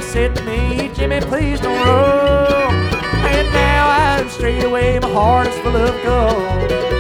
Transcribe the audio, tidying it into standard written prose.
said to me, Jimmy, please don't roll. And now I'm straight away, my heart is full of gold.